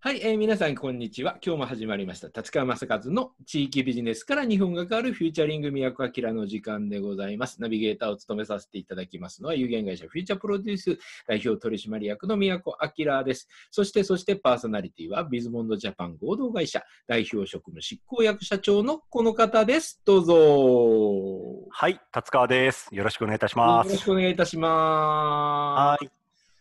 はい、皆さん、こんにちは。今日も始まりました。立川正和の地域ビジネスから日本が変わるフューチャリング宮古明の時間でございます。ナビゲーターを務めさせていただきますのは、有限会社フューチャープロデュース代表取締役の宮古明です。そして、パーソナリティはビズモンドジャパン合同会社代表職務執行役社長のこの方です。どうぞ。 はい、達川です。よろしくお願いいたしよます。 ろしくお願いいたします。 はい。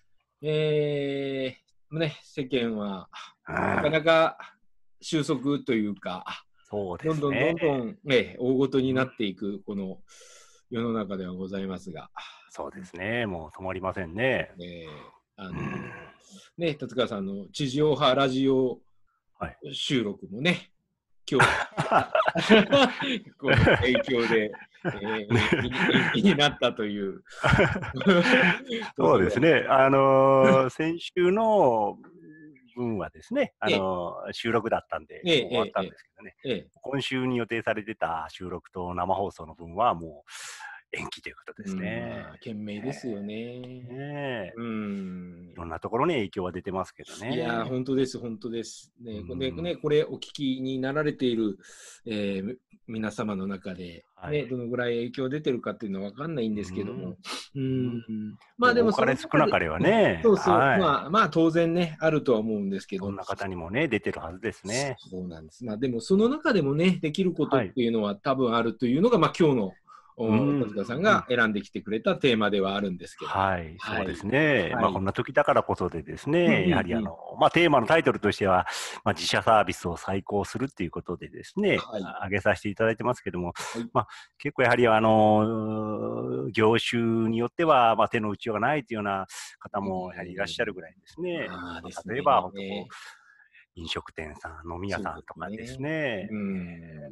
世間はなかうんなか収束というか、 そうでどんどんどすね。 んどん、大ごとになっていくこの世の中ではございますが、 そうですね。もう止まりませんね。 えーあのうん達川さんの地上波ラジオはい。 収録もね、今日この影響で、延期になったということで、 そうですね。先週の分はですね、収録だったんで、 ええもう終わったんええですけどね、 ええ今週に予定されてた収録と生放送の分はもう延期ということですね。 懸命ですよね。 ねえいろんいなところに影響は出てますけどやー、 ね。 本当です、本当です。 うんこれお聞きになられている、皆様の中で、 はい。 どのぐらい影響出てるかっていうのは分かんないんですけども、 うんまあでもそ多かれ少の中で、 なかれはね、 そうそう、 はい。 まあ当然ね、あるとは思うんですけど、 どんな方にもね、出てるはずですね。 そうなんです。まあでもその中でもね、できることっはい。 ていうのは多分あるというのが、まあ今日のうん、 達川さんが選んできてくれたテーマではあるんですけど。 はい、 はい。 そうですね。 はい。 こんな時だからこそでですうんうね、やはりんうん。 テーマのタイトルとしては、自社サービスを再興するっていうことでですね、 はい。 挙げさせていただいてますけども、 はい。 結構やはり業種によっては、手の打ちようがないというような方もやはりいらっしゃるぐらいですね。 まあです例えば、本当ね。 飲食店さん、飲み屋そうさんとかですですね。 ね、 うん。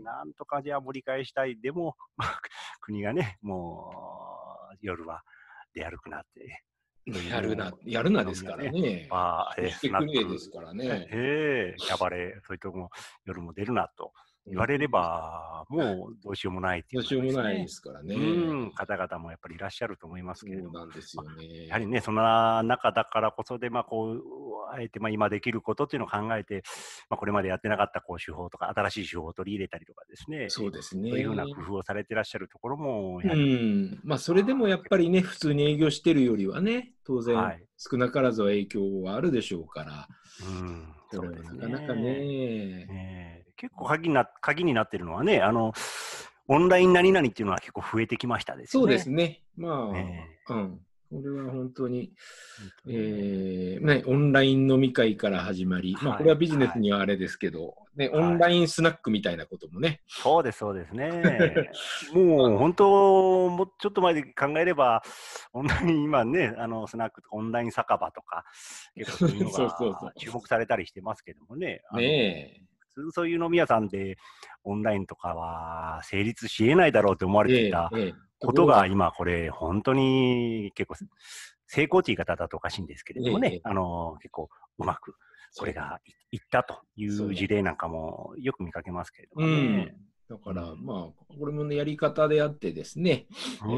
なんとかじゃあ盛り返したい。でも、国がね、もう夜は出歩くなって、というもやるなですからう飲み屋ね、 ね。してスナック、 くれですからね。 キャバレー、そういうとこも夜も出るなと言われれ本当にば、もうどうしようもないっていうようどうしようもなですね、 ないですからね。 方々もやっぱりいらっしゃると思いますけれども、 そうなんですよね。 やはりね、そんな中だからこそで、あえて今できることっていうのを考えて、これまでやってなかった手法とか、新しい手法を取り入れたりとかですね、 そうですそういうふうなね。 工夫をされてらっしゃるところも、やはり、 まあ、それでもやっぱりね、普通に営業してるよりはね、当然はい、 少なからずは影響はあるでしょうから、それはそうですなかなかね。 ね、 結構鍵になってるのはね、オンライン何々っていうのは結構増えてきましたですそうでよね。 すね。まえあ、これは本当に、 本当ね。 オンライン飲み会から始まり、まあ、これははい、 ビジネスはい、 にはあれですけど、ね、オンはい。 ラインスナックみたいなこともね、 そうですね。もう本当、もうちょっと前で考えれば、オンライン、今ね、スナックとかオンライン酒場とか、結構そういうのそうがそうそ注目されたりしてますけどもね、 う。ね普通そういう飲み屋さんでオンラインとかは成立し得ないだろうと思われていたとことが、 ころが、 今これ本当に結構、成功って言い方だとおかしいんですけれどもね、 ええ、 結構うまくこそう、 れがいったといそうう事例なんかもよく見かけますけれどもね。 だから、 うん。 まあ、これもね、やり方であってですね、 うん。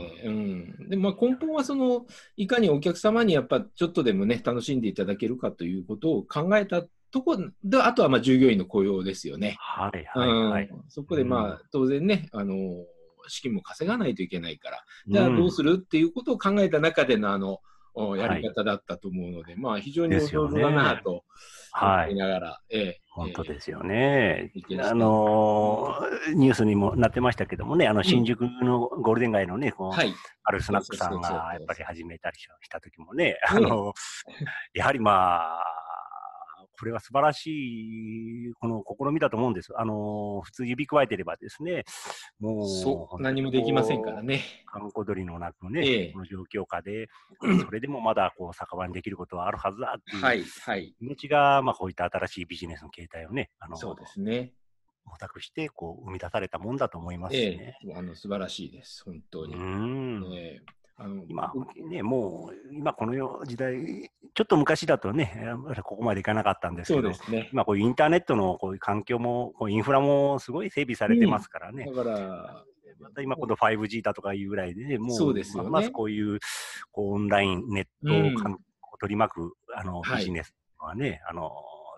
で、まあ、根本はいかにお客様にやっぱちょっとでもね、楽しんでいただけるかということを考えたところで、あとはまあ従業員の雇用ですよね。 はいはいはい。 そこでまうん。 あ、当然ね、資金も稼がないといけないから、じゃあどううん。 するっていうことを考えた中でのやりはい。 方だったと思うので、まあ、非常にですよお上手だなね。 と思はい。 いながら、 本当ですよね。 経験していニュースにもなってましたけどもね、 うん。 新宿のゴールデン街のね、 はい。 あるスナックさんそうそうそうそうがやっぱりそう。 始めたりした時もね、 ねやはりこれは素晴らしい、この試みだと思うんです。普通指くわえてればですね、もう本当に何もできませんからね。 閑古鳥の鳴くね、こええ。 の状況下で、それでもまだ酒場にできることはあるはずだっていうはい、はい。 気持ちが、こういった新しいビジネスの形態をね、 そうですね。 模索して生み出されたもんだと思いますしえね。 え。素晴らしいです。本当うーに。 ん。 ええ。あの、 今ね、もう、今この時代、ちょっと昔だとね、ここまでいかなかったんですそうでけど、 すね。 今こういうインターネットのこういう環境も、インフラもすごい整備されてまうん。 すからね。 だから、 また今今度 5G だとかいうぐらいでね、 そうもうますますですよね。 こういうオンライン、ネッうん。 トを取り巻くビはい。 ジネスはね、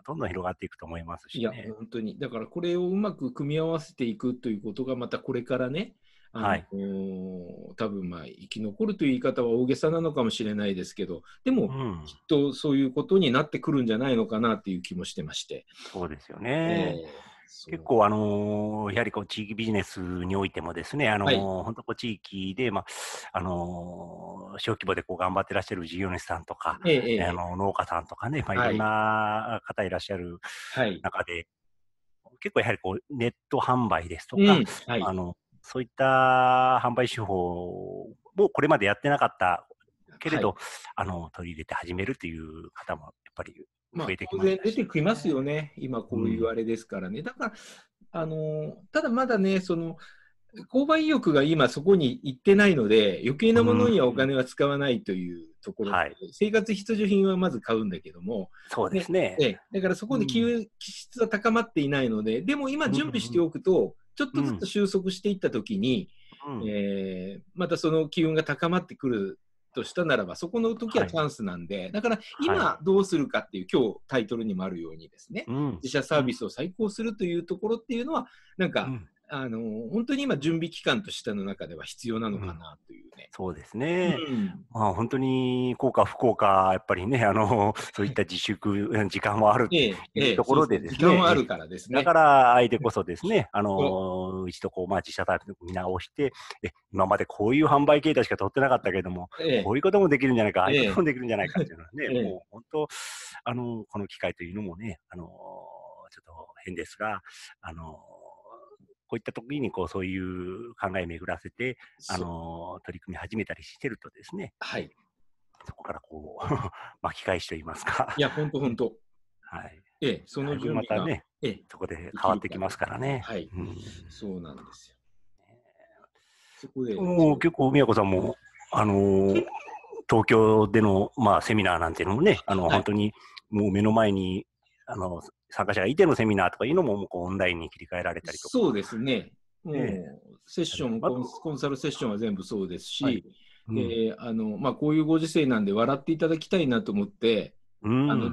どんどん広がっていくと思いますいや、 しね。 本当に。だからこれをうまく組み合わせていくということが、またこれからね、 はい。 多分まあ生き残るという言い方は大げさなのかもしれないですけど、でもうん。 きっとそういうことになってくるんじゃないのかなっていう気もしてまして。 そうですよえね。結そう。 構、やはりこう地域ビジネスにおいてもですね、 はい。 本当こう地域で、小規模でこう頑張ってらっしゃる事業主さんとか、 ええ、ええ、 農家さんとかね、いろんはい。 な方いらっしゃるはい。 中で、結構やはりこうネット販売ですとか、 うん。はい。 そういった販売手法をこれまでやってなかったけれはい。 ど、取り入れて始めるという方もやっぱりまあ、 増えてき当然出ましたしてきますよね。 ね。今こういううん。 あれですからね。だから、ただまだね、購買意欲が今そこに行ってないので、余計うなものにはおん。 金は使わないというところで、 はい。 生活必需品はまず買うんだけども、 そうでね、 すね。 だからそこでうん。 気質は高まっていないので、でも今うん準備しておくと、ちょっうん。 とずつ収束していったときに、 うん。 またその機運が高まってくるとしたならば、そこの時ははい。 チャンスなんで、だからはい。 今どうするかっていう、今日タイトルにもあるようにですね、 うん。 自社サうん。 ービスを再興するというところっていうのは、なんか、 うん。 本当に今準備期間としての中では必要なのうん。 かなというね。 そうですうね。 ん。 本当に幸か不幸か、やっぱりね、そういった自粛、時間はあるってええ、ええ、 いうところそうそう、 でですね、 時間はあるからですだかね。 ら相手こそですね、 そ一度こう、自社サービス見直して、今までこういう販売形態しか取ってなかったけれども、 う、えこういうこともできるんじゃないか、ああいうえ、えこともできるんじゃないかっていうのはね、 え、ええ、 もう本当、この機会というのもね、ちょっと変ですが、あの、こういった時にこう、そういう考え巡らせて、 そう、 取り組み始めたりしてるとですね、 はい。 そこからこう巻き返しと言いますか、 いや、本当ね、 本当。 はい。 ええ、そのだいぶ準備が、 またね、 ええ、 そこででき変わってきまするかどうか。 からね。 はい。 うん。 そうなんですよ。そこで、 もう結構、宮子さんも、あのー東京での、セミナーなんていうのもね、 はい。 本当にもう目の前に、参加者がいてのセミナーとかいうのも、もうこうオンラインに切り替えられたりとか、 そうですね。 ね、 もう、セッション、 あと、 コンサルセッションは全部そうですはい。 し、 うん。 こういうご時世なんで笑っていただきたいなと思って、 うん。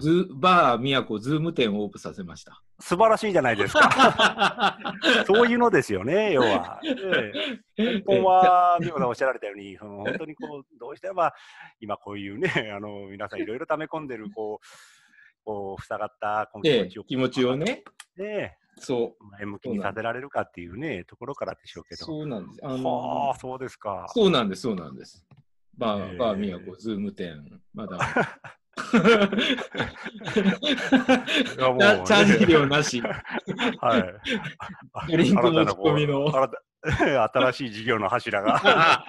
バー宮古ズーム店をオープンさせました。 素晴らしいじゃないですか。そういうのですよね、要は。根本えは、美穂さんおっしゃられたように、その本当にこう、どうしても今こういうね、皆さんいろいろ溜め込んでる、塞がったこう気持ちを、 気持ちをね、 ね、 そう、 前向きそうなんです。 にさせられるかっていうね、ところからでしょうけど。 そうなんです。 はあ、そうですか。 そうなんです、そうなんです。バー宮古えズーム店、まだ。 それはもうね、 チャージ費料なし。 はい。 ドリンク持ち新たな込みの。 新しい事業の柱が。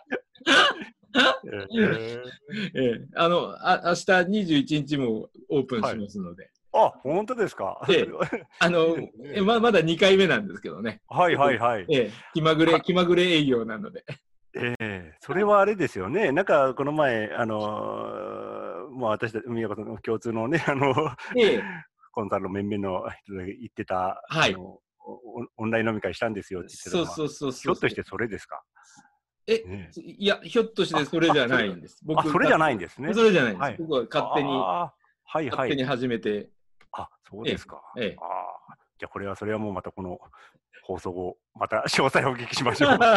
ええ、 明日21日もオープンしはい。 ますので。 あ、本当ですか。 ええ、 いいですね。 まだ2回目なんですけどね。 はいちょっと、 はいはい。 気まぐれ営業なので。 それはあれですよね。なんかこの前、私たち、宮子さんの共通のね、 ええ、 コンサルの面々の人で言ってた、 はい。 オンライン飲み会したんですよって言ってたのは、 そうそうそうそうそう。 ひょっとしてそれですか。ねいや、ひょっとしてそれじゃないんです。 それじゃないんですね。 それじゃないんです。 はい。 僕はああ、はいはい。 勝手に始めて、 そうええ、 ですか。 ええ。 じゃあそれはもうまたこの放送後、また詳細をお聞きしましょう。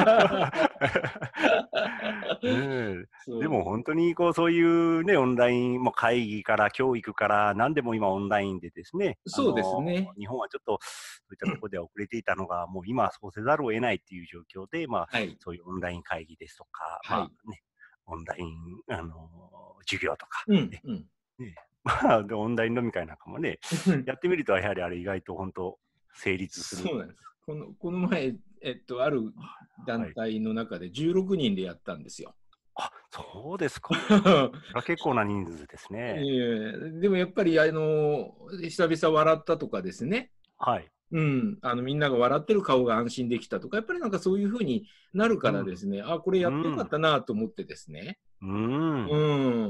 ねえ。でもそう、 本当にそういうね、オンライン、もう会議から教育から何でも今オンラインでですね、 そうですね。 日本はちょっとそういったところでは遅れていたのが、もう今はそうせざるを得ないっていう状況で、 はい。 そういうオンライン会議ですとか、 はい。 オンライン、授業とか、 うん、うん。 ね、で、オンライン飲み会なんかもね、やってみるとやはりあれ意外と本当成立する。 そうなんです。この前、ある団はい。 体の中で16人でやったんですよ。 そうですか。それは結構な人数ですね。 でもやっぱり、久々笑ったとかですね。 はい。 うん、みんなが笑ってる顔が安心できたとか、やっぱりなんかそういうふうになるかうん。 らですね、これやってよかっうん。 たなと思ってですね。 うん。 うん。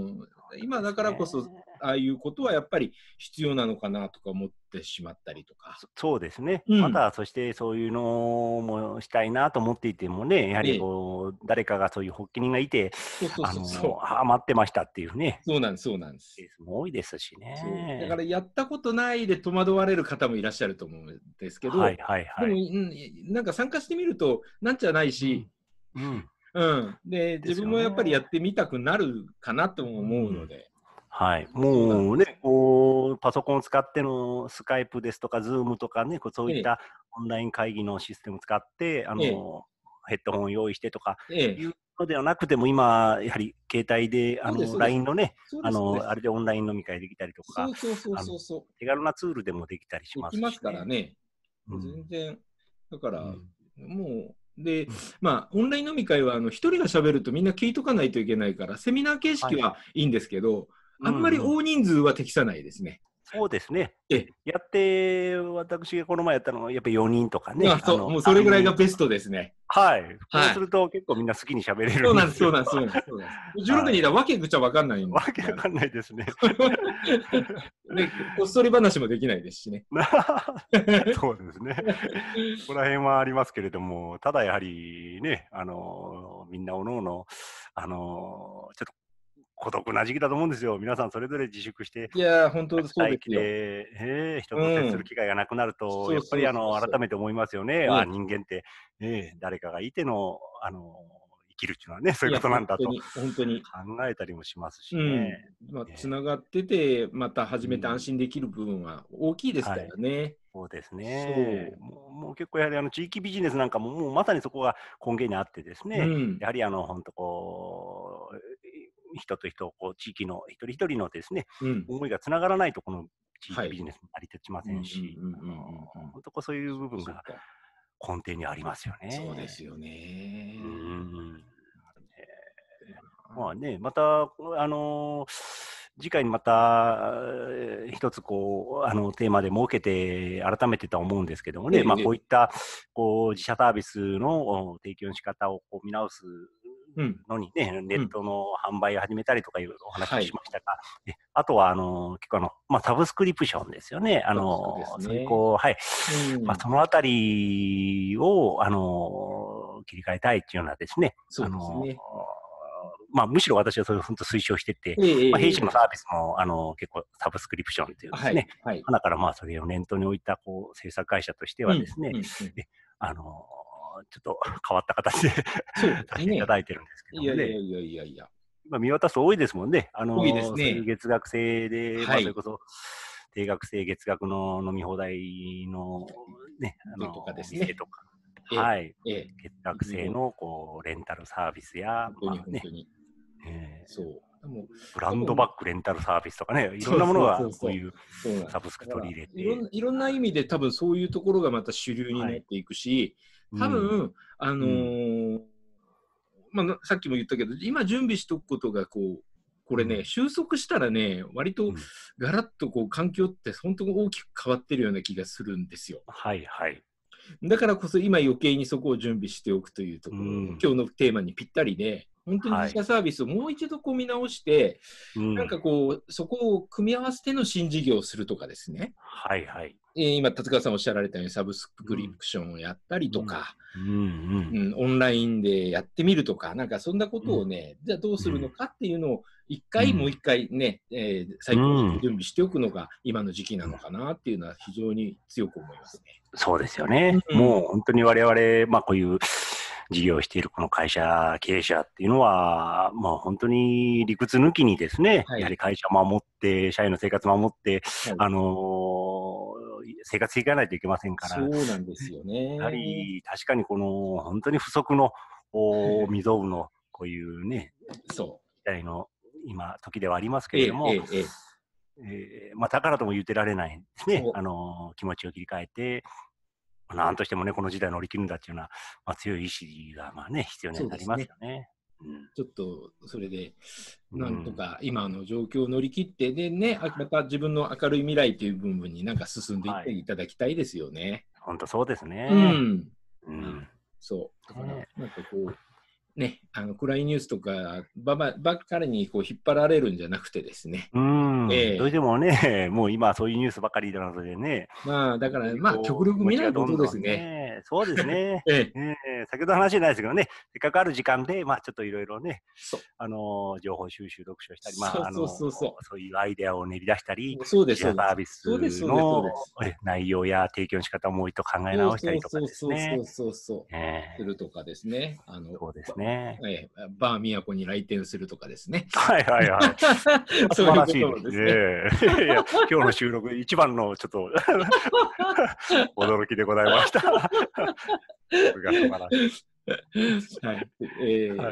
今だからこそ、ああいうことはやっぱり必要なのかなとか思ってしまったりとか。 そうですね。 うんまた、そしてそういうのもしたいなと思っていてもね、やはりこう、誰かがそういう発起人がいて、 そうそうそうそう。 待ってましたっていうね、 そうなんです、そうなんです。 ケースも多いですしそうだかね。 らやったことないで戸惑われる方もいらっしゃると思うんですけど、 はいはいでも、 はい。 なんか参加してみるとなんじゃないし、 うん。 で自ですよね。 分もやっぱりやってみたくなるかなとも思うので、 はい。 そうなんもうね、こう、パソコンを使ってのスカイプですとか、ズームとかね、こうそういったオンライン会議のシステムを使って、 ええヘッドホンを用意してとかええいうのではなくても、今、やはり携帯で、 そうです、そうです。 LINE のね、 そうです、そうです。 あれでオンライン飲み会できたりとか、 そうそうそうあの、 そうそう。 手軽なツールでもできたりしまできますすしね。 からね。 うん。 全然。だから、 うんもう、で、 うんまあ、オンライン飲み会は、一人が喋るとみんな聞いとかないといけないから、セミナー形式はい。 はいいんですけど、あんまりうんうん。 大人数は適さないですね。 そうですね。 えやって、私がこの前やったのは、やっぱり4人とかね、 そう、もうそれ 3 ぐらいが人。 ベストですね。 はい。そうはい。 すると結構みんな好きに喋れるそうなんです、 んですよ。 そうなんです、そうなんです。そうなんです16 はい。 人いたらわけぐちゃわかんないんわけわかんないですね。 で、こっそり話もできないですしね。 そうですね。そこら辺はありますけれども、ただやはりね、みんなおのおの、ちょっと孤独な時期だと思うんですよ。皆さんそれぞれ自粛して、 いやー、本当そう待機ですよ。 で、人うと接するん。 機会がなくなると、 そうそうやっぱりそうそう。 改めて思いますよね。 ね。 人間って、誰かがいての、生きるっていうのはね、そういうこいや、 となんだと本当に、本当に。 考えたりもしますしね。 うん。まあ、つえながってて、またう始めて安ん、 心できる部分は大きいですかはい。 らね。 そうですね。 そもう結構やはり地域ビジネスなんかも、もうまさにそこが根源にあってですう。うね、 ん。 やはり本当こう、人と人、こう地域の一人一人のですね、 うん。 思いがつながらないと、この地はい。 域ビジネスも成り立ちまうんうんうんせんし、 うん本当こうそういう部分がそっか。 根底にありますよね。 そうですよね。 うん。まああね、また、次回にまた、一つこう、テーマで設けて、改めてとは思うんですけどもね、まあええ、ええ、 こういった、こう、自社サービスの提供の仕方をこう見直すうん、 のにね、ネッうん。 トの販売を始めたりとかいうお話をしはい。 ましたが、あとは、結構まあサブスクリプションですよね。 サブスクですね。 そういうこう、はい。まあうん。 そのあたりを、切り替えたいっていうようなですね、 そうですね。 まあ、むしろ私はそれを本当推奨してて、 ええ、 まあ、 ええ、 弊社のサーええビスも結構サブスクリプションっていうですね、 はい、はい。 だからまあそれを念頭に置いたこう制作会社としてうん、 はですね、 うん、うん。 えあのちょっと変わった形でそうでさせていたすね。 だいてるんですけどいやいやもね、 いやいやいや。 今見渡すと多いですもんね。 多いですそういうね。 月額制で、まはい。 あそれこそ定額制月額の飲み放題のね、 でとかですね。 店とか、 ええ、 はい、 ええ。 月額いろいろ、 制のこうレンタルサービスや、 本当にまあね、 本当に。そう。でも、 ブランド多分、 バッグレンタルサービスとかね、いろんそうそうそなものがうそう。 こういうそうなんです。 サブスクだから、 取り入れて、 いろんな意味で多分そういうところがまた主流にはい。 なっていくし、 うん。 多分、 うん。 まあ、さっきも言ったけど、今準備しとくことがこれね、 うん。 収束したらね、割とうん。 ガラッと環境って本当に大きく変わってるような気がするんですよ。 はいはい。 だからこそ今余計にそこを準備しておくというとうころ、 ん。 今日のテーマにぴったりで、本当にはい。 自社サービスをもう一度見直して、なんうん。 かそこを組み合わせての新事業をするとかですね。 はいはい。 今、達川さんおっしゃられたようにサブスクリうん。 プションをやったりうん。 とか、 うん。うん。 オンラインでやってみるとか、なんかそんなこうん。 とをね、じゃあどうするのうん。 かっていうのをもううん。 一回ね、 う再考してん。 準備しておくのが今の時期なのかなっていうのは非常に強く思いますそうですよね。 ね。うん。 もう本当に我々、まあこういう事業をしているこの会社、経営者っていうのは、もう本当に理屈抜きにですね、 はい。 やはり会社守って、社員の生活守って、 はい。 生活していかないといけませんから、 そうなんですよやはね。 り確かにこの本当に不測の未曾有のこういうね、 そ時代の今、時ではありますう。ええ、えけれども、 え、ええ。 まあ、だからとも言ってられないですね。 そう。 気持ちを切り替えて、なんとしてもね、この時代を乗り切るんだっていうような、まあ、強い意志がまあね、必要になりそうですね。 ますよね。 ちょっとそれで、 うん。 なんとうん。 か今の状況を乗り切って、でね、また自分の明るい未来という部分になんか進んでいっはい。 ていただきたいですよね。 本当そうですうね。 ん。 うん。 そう。だから、 ね、 なんかね、暗いニュースとかばっかりにこう引っ張られるんじゃなくてですね。 どうしてもね、もう今そういうニュースばかりなのでね。 まあ、だから、まあ、極力見ないことですね。 そうですね。先ほど話じゃないですけどね、せっかくある時間で、まあ、ちょっといろいろね、情報収集、読書したり、そういうアイデアを練り出したり、 そうです、 サービスの内容や提供の仕方ももう一度考え直したりとかですね。 するとかですね。 そうですね。 バー都に来店するとかですね。 はいはいはい。素晴らしいですね。いや、今日の収録一番のちょっと驚きでございました。それが素晴らしい。はい。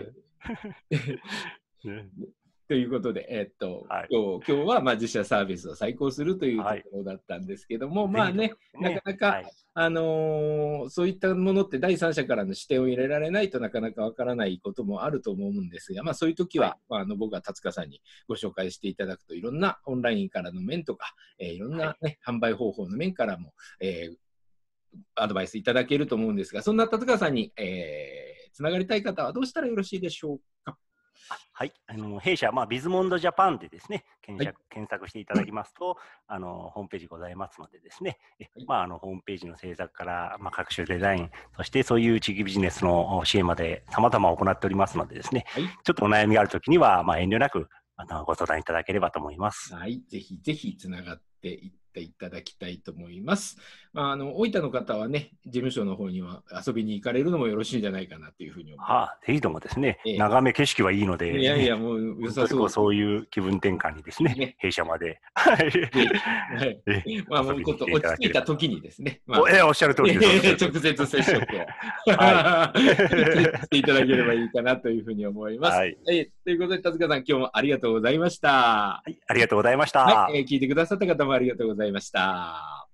ということで、今日はまあ自社サービスを再考するというところだったんですけども、まあね、なかなか、そういったものって第三者からの視点を入れられないとなかなかわからないこともあると思うんですが、まあそういう時は、僕が達川さんにご紹介していただくと、いろんなオンラインからの面とか、いろんな、ね、販売方法の面からも、アドバイスいただけると思うんですが、そんな達川さんに、つながりたい方はどうしたらよろしいでしょうか。 はい、弊社、ビズモンドジャパンでですね、検索していただきますと、ホームページございますのでですね、ホームページの制作から、各種デザイン、そしてそういう地域ビジネスの支援まで様々行っておりますのでですね、ちょっとお悩みがあるときには、遠慮なくご相談いただければと思います。 はい、ぜひぜひつながっていっていただきたいと思います。大分の方はね、事務所の方には遊びに行かれるのもよろしいんじゃないかなというふうに思います。 ぜひともですね、眺め景色はいいので、 いやいや、もう良さそう。 そういう気分転換にですね、弊社まで。 もうちょっと落ち着いた時にですね。 おっしゃる通りです。 直接接触をしていただければいいかなというふうに思います。ということで、達川さん、今日もありがとうございました。 ありがとうございました。 聞いてくださった方もありがとうございました。